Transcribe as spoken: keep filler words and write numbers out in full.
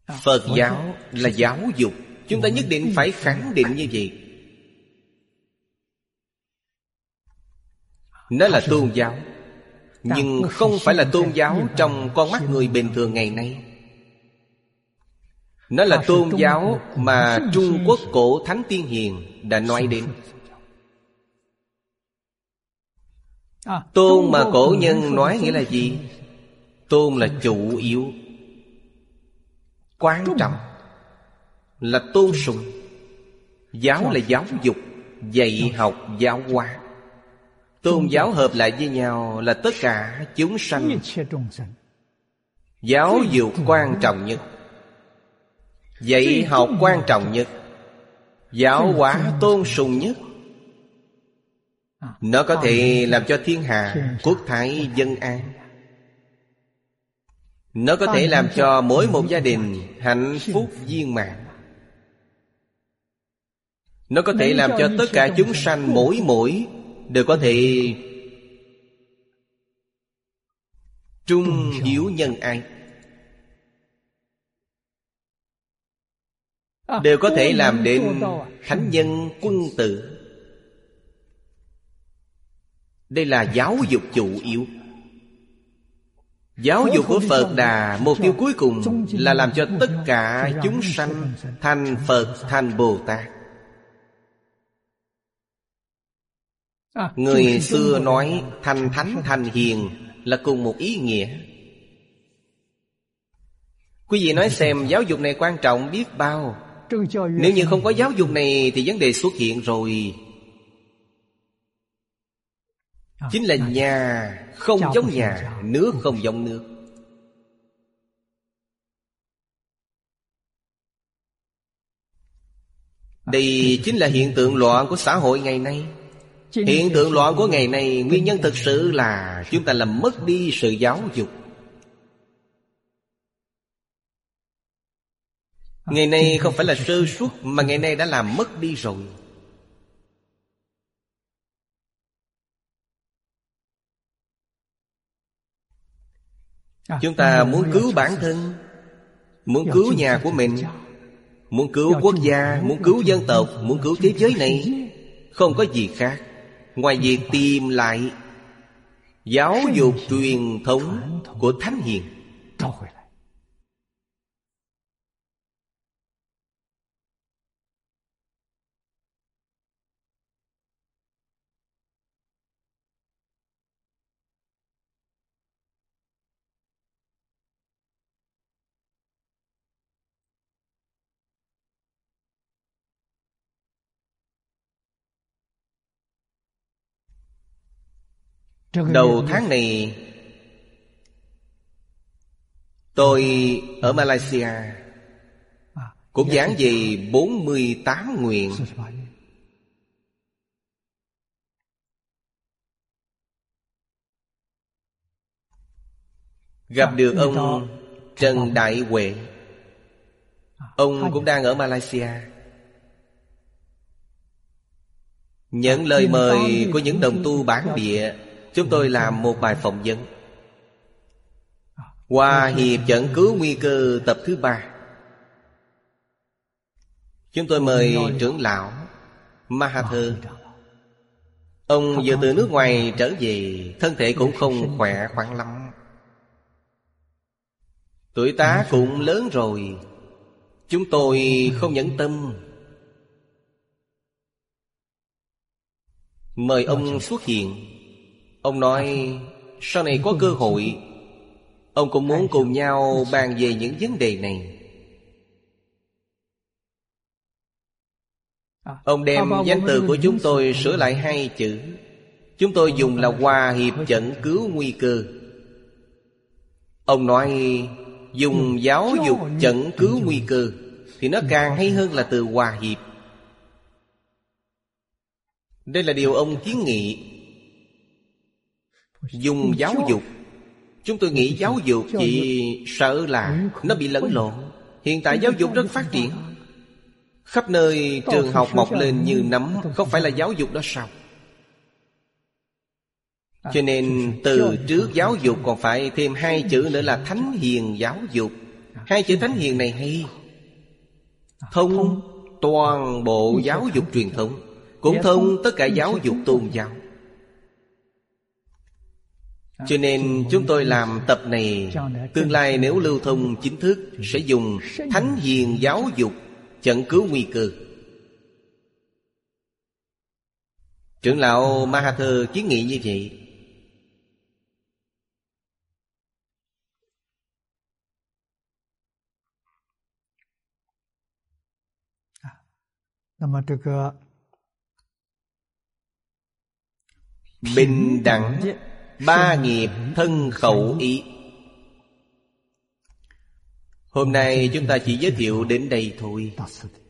Phật giáo là giáo dục. Chúng ta nhất định phải khẳng định như vậy. Nó là tôn giáo, nhưng không phải là tôn giáo trong con mắt người bình thường ngày nay. Nó là tôn giáo mà Trung Quốc cổ Thánh Tiên Hiền đã nói đến. Tôn mà cổ nhân nói nghĩa là gì? Tôn là chủ yếu, quan trọng, là tôn sùng. Giáo là giáo dục, dạy học, giáo hóa. Tôn giáo hợp lại với nhau là tất cả chúng sanh. Giáo dục quan trọng nhất, dạy học quan trọng nhất, giáo hóa tôn sùng nhất. Nó có thể làm cho thiên hạ quốc thái dân an. Nó có thể làm cho mỗi một gia đình hạnh phúc viên mãn. Nó có thể làm cho tất cả chúng sanh mỗi mỗi đều có thể trung hiếu nhân ái, đều có thể làm đến thánh nhân quân tử. Đây là giáo dục chủ yếu. Giáo dục của Phật Đà, mục tiêu cuối cùng là làm cho tất cả chúng sanh thành Phật, thành Bồ Tát. Người xưa nói thành thánh thành hiền là cùng một ý nghĩa. Quý vị nói xem, giáo dục này quan trọng biết bao. Nếu như không có giáo dục này thì vấn đề xuất hiện rồi. Chính là nhà không giống nhà, nước không giống nước. Đây chính là hiện tượng loạn của xã hội ngày nay. Hiện tượng loạn của ngày nay, nguyên nhân thực sự là chúng ta làm mất đi sự giáo dục. Ngày nay không phải là sơ suất, mà ngày nay đã làm mất đi rồi. Chúng ta muốn cứu bản thân, muốn cứu nhà của mình, muốn cứu quốc gia, muốn cứu dân tộc, muốn cứu thế giới này, không có gì khác ngoài việc tìm lại giáo dục truyền thống của Thánh Hiền. Đầu tháng này tôi ở Malaysia cũng giảng về bốn mươi tám nguyện. Gặp được ông Trần Đại Huệ. Ông cũng đang ở Malaysia. Nhận lời mời của những đồng tu bản địa, chúng tôi làm một bài phỏng vấn Hòa hiệp chẩn cứu nguy cơ tập thứ ba. Chúng tôi mời trưởng lão Mahathir. Ông vừa từ nước ngoài trở về, thân thể cũng không khỏe khoắn lắm, tuổi tác cũng lớn rồi. Chúng tôi không nhẫn tâm, mời ông xuất hiện. Ông nói sau này có cơ hội, ông cũng muốn cùng nhau bàn về những vấn đề này. Ông đem danh từ của chúng tôi sửa lại hai chữ. Chúng tôi dùng là hòa hiệp chẩn cứu nguy cơ. Ông nói dùng giáo dục chẩn cứu nguy cơ thì nó càng hay hơn là từ hòa hiệp. Đây là điều ông kiến nghị. Dùng giáo dục, chúng tôi nghĩ giáo dục chỉ sợ là nó bị lẫn lộn. Hiện tại giáo dục rất phát triển, khắp nơi trường học mọc lên như nấm. Không phải là giáo dục đó sao? Cho nên từ trước giáo dục còn phải thêm hai chữ nữa là thánh hiền giáo dục. Hai chữ thánh hiền này hay, thông toàn bộ giáo dục truyền thống, cũng thông tất cả giáo dục tôn giáo. Cho nên chúng tôi làm tập này, tương lai nếu lưu thông chính thức sẽ dùng thánh hiền giáo dục chẩn cứu nguy cơ. Trưởng lão Mahathir kiến nghị như vậy. Bình đẳng ba nghiệp thân khẩu ý. Hôm nay chúng ta chỉ giới thiệu đến đây thôi.